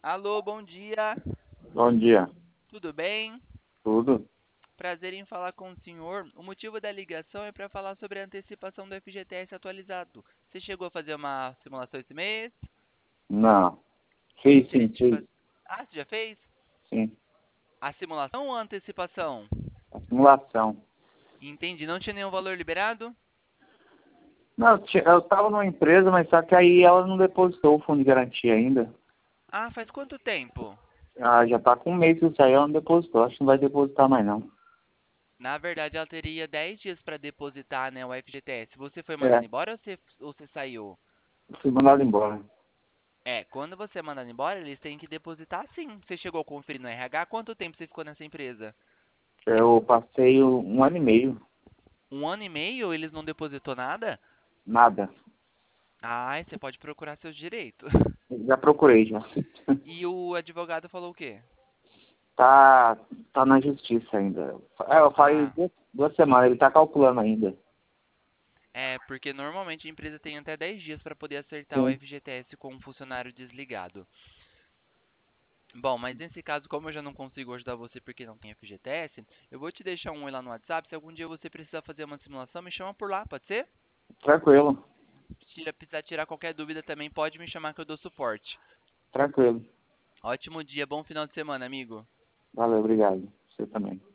Alô, bom dia. Bom dia. Tudo bem? Tudo? Prazer em falar com o senhor. O motivo da ligação é para falar sobre a antecipação do FGTS atualizado. Você chegou a fazer uma simulação esse mês? Não. Fiz, Gostaria sim, de fiz. fazer. Ah, você já fez? Sim. A simulação ou a antecipação? A simulação. Entendi. Não tinha nenhum valor liberado? Não, eu tava numa empresa, mas só que aí ela não depositou o fundo de garantia ainda. Ah, faz quanto tempo? Ah, já tá com um mês que isso aí, ela não depositou. Acho que não vai depositar mais, não. Na verdade, ela teria 10 dias para depositar, né, o FGTS. Você foi mandado É, embora ou você saiu? fui mandado embora. É, quando você é mandado embora, eles têm que depositar sim. Você chegou a conferir no RH? Quanto tempo você ficou nessa empresa? Eu passei um ano e meio. Um ano e meio, eles não depositou nada? Nada. Ai, você pode procurar seus direitos. Já procurei, já. E o advogado falou o quê? Tá, tá na justiça ainda. Eu falei Ah, duas semanas, ele tá calculando ainda. é, porque normalmente a empresa tem até 10 dias para poder acertar o Sim. FGTS com um funcionário desligado. Bom, mas nesse caso, como eu já não consigo ajudar você porque não tem FGTS, eu vou te deixar um oi lá no WhatsApp. Se algum dia você precisar fazer uma simulação, me chama por lá, pode ser? Tranquilo, Se precisar tirar qualquer dúvida também, pode me chamar que eu dou suporte. tranquilo. Ótimo dia, bom final de semana, amigo. Valeu, obrigado. Você também.